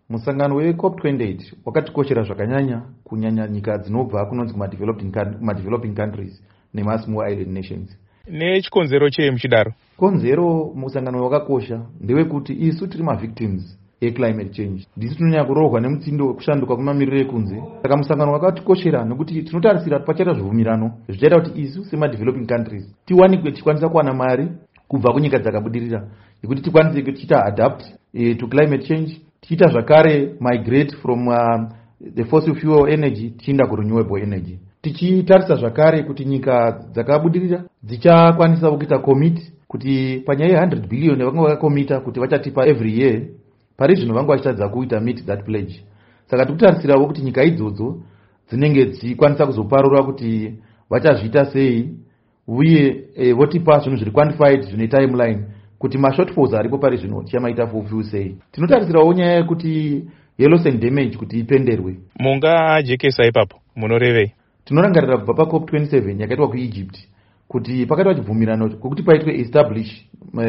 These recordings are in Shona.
Musangano weCOP28 wakatikoshera zvakanyanya kunyanya nyika dzinobva kunonzi kumadeveloping countries nemasmall island nations. Nechikonzero chei muchidaro? Konzero musangano wakakosha ndewekuti isu tiri mavictims eclimate change. Ndisi tinonyanya kurohwa nemutsindo wekushanduka kwemamiriro ekunze. Saka musangano wakatikoshera nekuti tinotarisira kuti pachaita zvibvumirano zvichaita kuti isu semadeveloping countries tiwanikwe tichikwanisa kuwana mari kubva kunyika dzakabudirira yekuti tikwanise tichita adapt to climate change, tichita zvakare migrate from the fossil fuel energy tichienda kurenewable energy. Tichitarisa zvakare kuti nyika dzakabudirira dzichakwanisa kuita commit kuti panyaya ye 100 billion yavanga vakakomita kuti vachatipa every year, pari zvino vanga vachitadza kuita meet that pledge. Saka tikutarisirawo kuti nyika idzodzo dzinenge dzichikwanisa kuzoparura kuti vachazviita sei uye votipa zvinhu zviri quantified zvine timeline kuti mashortfalls aripo pari zvino tichamaita fulfill sei. Tinotarisirawo nyaya yekuti loss and damage kuti ipenderwe. Mungajekesa ipapo munorevei? Tinorangarira kubva paCOP27 yakaitwa kuEgypt kuti pakaitwa chibvumirano kuti paitwe establish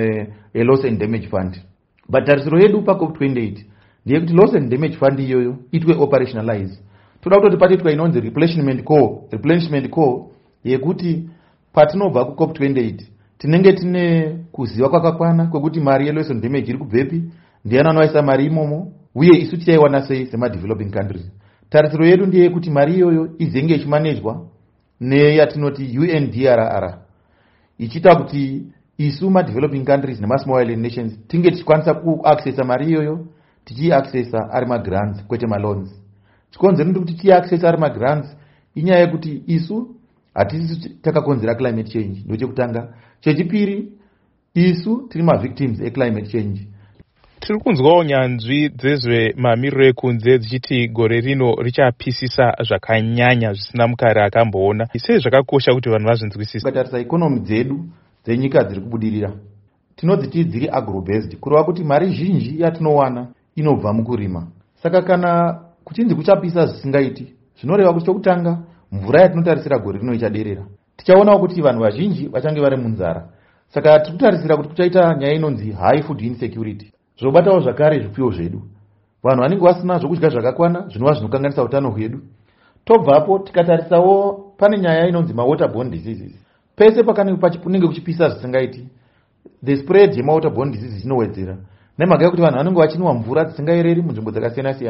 a loss and damage fund. But tarisiro yedu paCOP28 ndeyekuti loss and damage fund iyoyo itwe operationalize. Toda kutoti patiitwa inonzi replenishment core yekuti patinobva kuCOP28 tinenge tine kuziva kwakakwana kwekuti mari yeloss and damage iri kubvepi, ndiani anoisa mari imomo, uye isu tichaiwana sei semadeveloping countries. Tarisiro yedu ndeye kuti mari iyoyo izenge ichimanejwa neyatinoti UNDRR, ichita kuti isu madeveloping countries nemasmall island nations tinge tichikwanisa kuaccessa mari iyoyo tichiaccessa ari magrants kwete maloans. Chikonzero ndekuti tichiaccessa ari magrants inyaya yekuti isu hatisi takakonzera climate change, ndochekutanga. Chechipiri, isu tiri mavictims eclimate change. Tiri kunzwawo nyanzvi dzezvemamiriro ekunze dzichiti gore rino richapisisa zvakanyanya zvisina mukare akamboona. Sei zvakakosha kuti vanhu vazvinzwisise? Tikatarisa ikonomi dzedu dzenyika dziri kubudirira, tinodziti dziri agro-based, kureva kuti mari zhinji yatinowana inobva mukurima. Saka kana kuchinzi kuchapisa zvisingaiti, zvinoreva kuti chokutanga mvura yatinotarisira gore rino ichaderera. Tichaonawo kuti vanhu vazhinji vachange vari munzara. Saka tirikutarisira kuti kuchaita nyaya inonzi high food insecurity. Zvobatawo zvakare zvipfuyo zvedu. Vanhu vanenge vasina zvokudya zvakakwana zvinova zvinokanganisa utano hwedu. Tobvapo tikatarisawo pane nyaya inonzi waterborne diseases. Pese pakanenge kuchipisa zvisingaiti, the spread yemawaterborne diseases inowedzera. Nemhaka yekuti vanhu vanenge vachinwa mvura dzisingaereri munzvimbo dzakasiyana siyana.